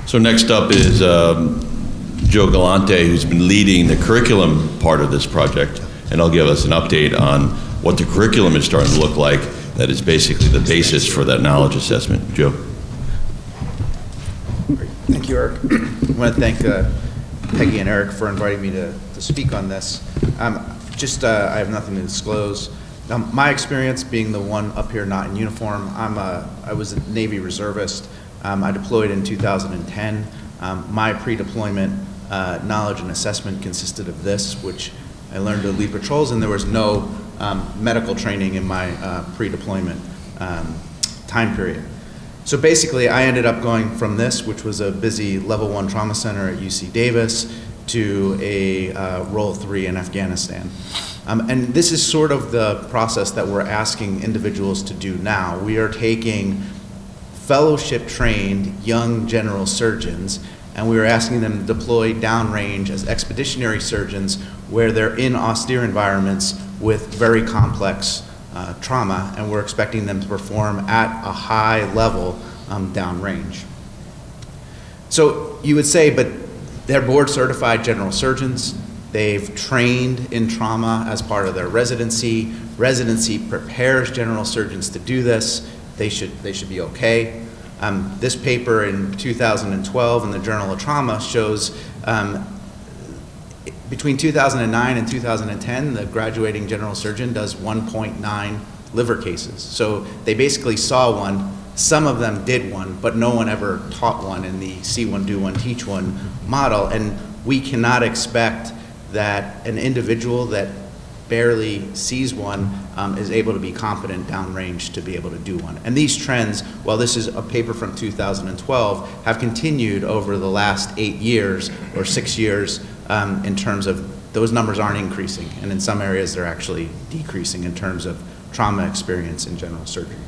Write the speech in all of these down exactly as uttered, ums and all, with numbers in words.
So next up is um, Joe Galante, who's been leading the curriculum part of this project, and he'll give us an update on what the curriculum is starting to look like that is basically the basis for that knowledge assessment. Joe. Thank you, Eric. I want to thank uh, Peggy and Eric for inviting me to, to speak on this. Um, just, uh, I have nothing to disclose. Now, my experience being the one up here not in uniform, I'm a, I was a Navy reservist. Um, I deployed in two thousand ten. Um, my pre-deployment uh, knowledge and assessment consisted of this, which I learned to lead patrols, and there was no um, medical training in my uh, pre-deployment um, time period. So basically, I ended up going from this, which was a busy level one trauma center at U C Davis, to a uh, role three in Afghanistan. Um, and this is sort of the process that we're asking individuals to do now. We are taking fellowship trained young general surgeons, and we are asking them to deploy downrange as expeditionary surgeons where they're in austere environments with very complex uh, trauma, and we're expecting them to perform at a high level um, downrange. So you would say, but they're board certified general surgeons. They've trained in trauma as part of their residency. Residency prepares general surgeons to do this. They should, they should be okay. Um, this paper in two thousand twelve in the Journal of Trauma shows um, between two thousand nine and two thousand ten, the graduating general surgeon does one point nine liver cases. So they basically saw one. Some of them did one, but no one ever taught one in the see one, do one, teach one model. And we cannot expect that an individual that barely sees one um, is able to be competent downrange to be able to do one. And these trends, while this is a paper from two thousand twelve, have continued over the last eight years or six years um, in terms of those numbers aren't increasing. And in some areas they're actually decreasing in terms of trauma experience in general surgery.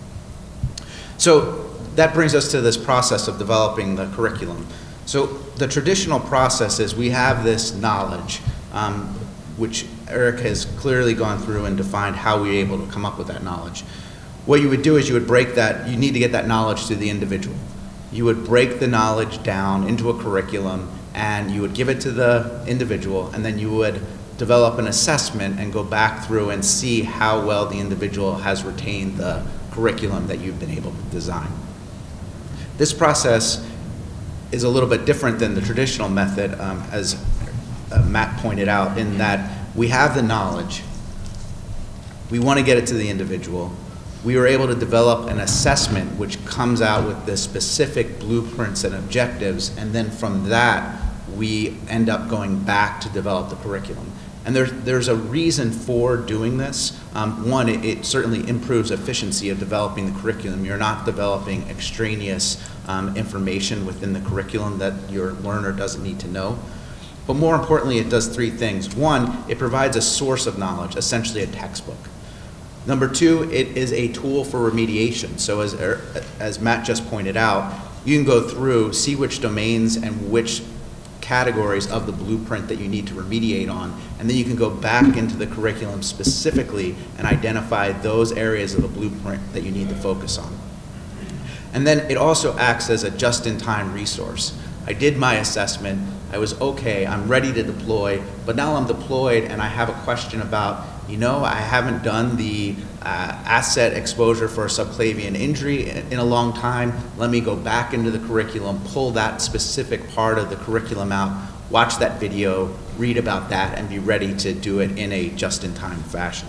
So that brings us to this process of developing the curriculum. So the traditional process is we have this knowledge, um, which Eric has clearly gone through and defined how we're able to come up with that knowledge. What you would do is you would break that, you need to get that knowledge to the individual. You would break the knowledge down into a curriculum and you would give it to the individual, and then you would develop an assessment and go back through and see how well the individual has retained the curriculum that you've been able to design. This process is a little bit different than the traditional method, um, as uh, Matt pointed out, in that we have the knowledge, we want to get it to the individual, we were able to develop an assessment which comes out with the specific blueprints and objectives, and then from that we end up going back to develop the curriculum. And there's, there's a reason for doing this. Um, one, it, it certainly improves efficiency of developing the curriculum. You're not developing extraneous um, information within the curriculum that your learner doesn't need to know. But more importantly, it does three things. One, it provides a source of knowledge, essentially a textbook. Number two, it is a tool for remediation. So as, as Matt just pointed out, you can go through, see which domains and which categories of the blueprint that you need to remediate on, and then you can go back into the curriculum specifically and identify those areas of the blueprint that you need to focus on. And then it also acts as a just-in-time resource. I did my assessment, I was okay, I'm ready to deploy, but now I'm deployed and I have a question about, you know, I haven't done the uh, asset exposure for a subclavian injury in, in a long time. Let me go back into the curriculum, pull that specific part of the curriculum out, watch that video, read about that, and be ready to do it in a just-in-time fashion.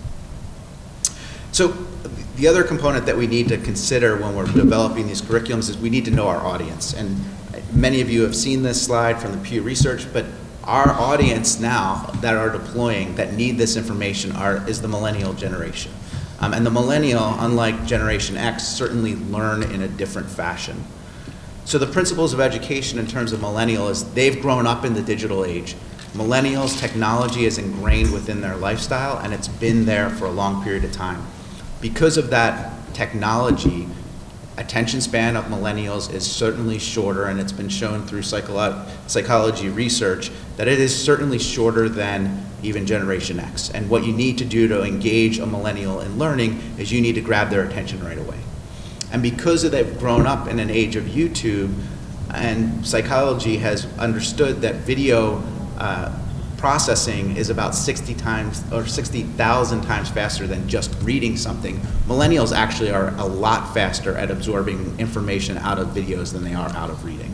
So the other component that we need to consider when we're developing these curriculums is we need to know our audience. And many of you have seen this slide from the Pew Research, but our audience now that are deploying, that need this information, are is the millennial generation. Um, and the millennial, unlike Generation X, certainly learn in a different fashion. So the principles of education in terms of millennial is they've grown up in the digital age. Millennials, technology is ingrained within their lifestyle, and it's been there for a long period of time. Because of that technology, attention span of millennials is certainly shorter, and it's been shown through psycholo- psychology research that it is certainly shorter than even Generation X. And what you need to do to engage a millennial in learning is you need to grab their attention right away. And because they've grown up in an age of YouTube, and psychology has understood that video uh, processing is about sixty times or sixty thousand times faster than just reading something. Millennials actually are a lot faster at absorbing information out of videos than they are out of reading.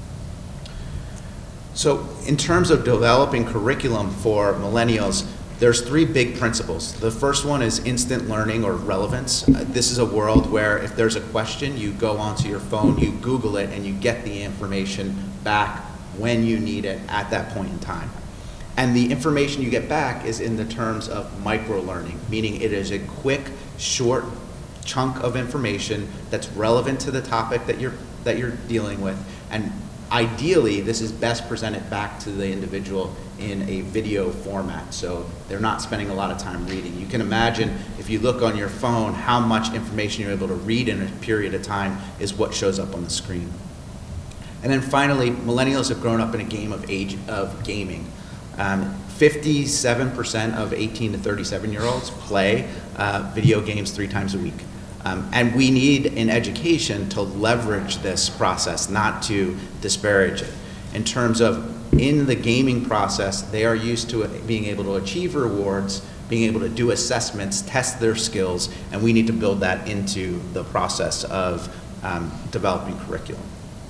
So in terms of developing curriculum for millennials, there's three big principles. The first one is instant learning or relevance. Uh, this is a world where if there's a question, you go onto your phone, you Google it, and you get the information back when you need it at that point in time. And the information you get back is in the terms of micro-learning, meaning it is a quick, short chunk of information that's relevant to the topic that you're, that you're dealing with. And ideally, this is best presented back to the individual in a video format, so they're not spending a lot of time reading. You can imagine if you look on your phone, how much information you're able to read in a period of time is what shows up on the screen. And then finally, millennials have grown up in a game of age of gaming. Um, fifty-seven percent of eighteen to thirty-seven year olds play uh, video games three times a week. Um, and we need in education to leverage this process, not to disparage it. In terms of in the gaming process, they are used to it, being able to achieve rewards, being able to do assessments, test their skills, and we need to build that into the process of um, developing curriculum.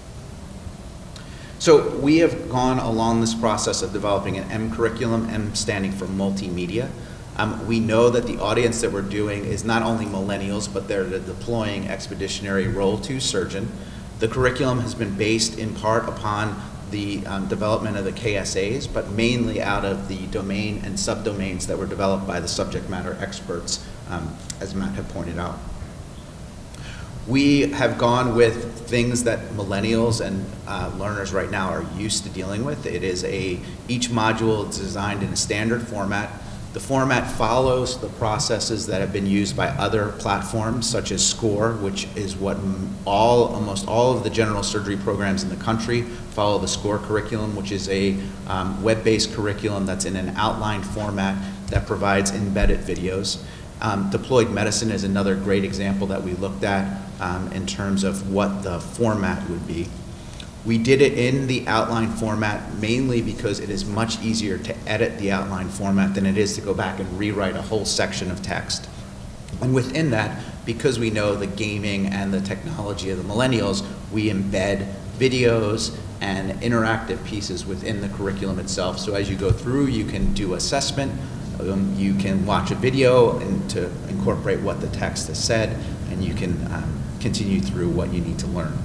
So we have gone along this process of developing an M curriculum, M standing for multimedia. Um, we know that the audience that we're doing is not only millennials, but they're the deploying expeditionary role two surgeon. The curriculum has been based in part upon the um, development of the K S As, but mainly out of the domain and subdomains that were developed by the subject matter experts, um, as Matt had pointed out. We have gone with things that millennials and uh, learners right now are used to dealing with. It is a, each module is designed in a standard format. The format follows the processes that have been used by other platforms, such as SCORE, which is what all, almost all of the general surgery programs in the country follow the SCORE curriculum, which is a um, web-based curriculum that's in an outlined format that provides embedded videos. Um, deployed medicine is another great example that we looked at um, in terms of what the format would be. We did it in the outline format mainly because it is much easier to edit the outline format than it is to go back and rewrite a whole section of text. And within that, because we know the gaming and the technology of the millennials, we embed videos and interactive pieces within the curriculum itself. So as you go through, you can do assessment, um, you can watch a video and to incorporate what the text has said, and you can um, continue through what you need to learn.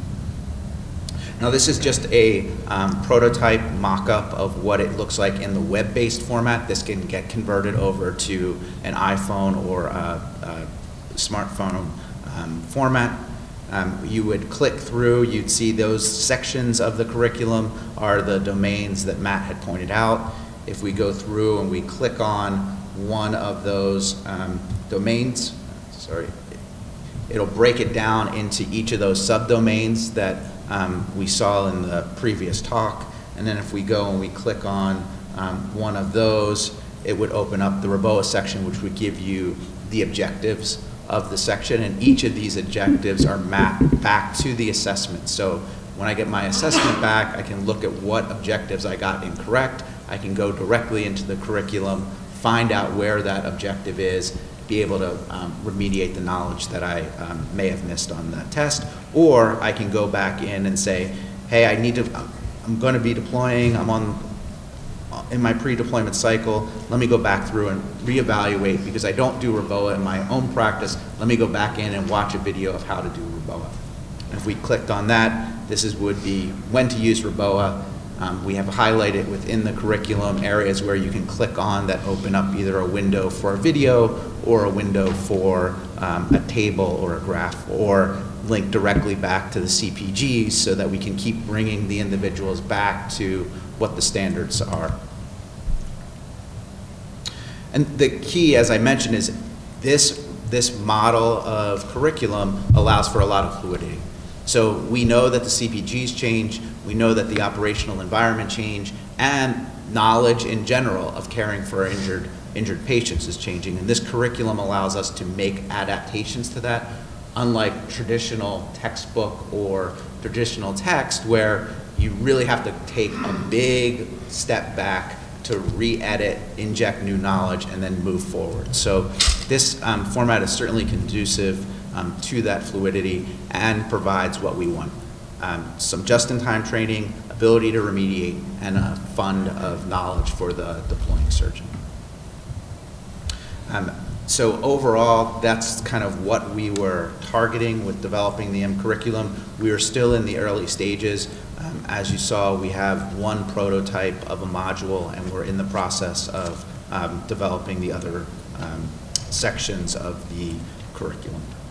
Now this is just a um, prototype mock-up of what it looks like in the web-based format. This can get converted over to an iPhone or a, a smartphone um, format. Um, you would click through, you'd see those sections of the curriculum are the domains that Matt had pointed out. If we go through and we click on one of those um, domains, sorry, it'll break it down into each of those subdomains that um, we saw in the previous talk. And then if we go and we click on um, one of those, it would open up the ROBOA section, which would give you the objectives of the section, and each of these objectives are mapped back to the assessment. So when I get my assessment back, I can look at what objectives I got incorrect. I can go directly into the curriculum, find out where that objective is, be able to um, remediate the knowledge that I um, may have missed on that test, or I can go back in and say, hey, I need to, I'm going to be deploying, I'm on in my pre-deployment cycle, let me go back through and reevaluate, because I don't do ROBOA in my own practice, let me go back in and watch a video of how to do ROBOA. And if we clicked on that, this is, would be when to use ROBOA. Um, we have highlighted within the curriculum areas where you can click on that open up either a window for a video or a window for um, a table or a graph, or link directly back to the C P Gs so that we can keep bringing the individuals back to what the standards are. And the key, as I mentioned, is this, this model of curriculum allows for a lot of fluidity. So we know that the C P Gs change, we know that the operational environment change, and knowledge in general of caring for injured, injured patients is changing. And this curriculum allows us to make adaptations to that, unlike traditional textbook or traditional text where you really have to take a big step back to re-edit, inject new knowledge, and then move forward. So this um, format is certainly conducive um, to that fluidity and provides what we want. Um, some just-in-time training, ability to remediate, and a fund of knowledge for the deploying surgeon. Um, so overall, that's kind of what we were targeting with developing the M curriculum. We are still in the early stages. Um, as you saw, we have one prototype of a module, and we're in the process of um, developing the other um, sections of the curriculum.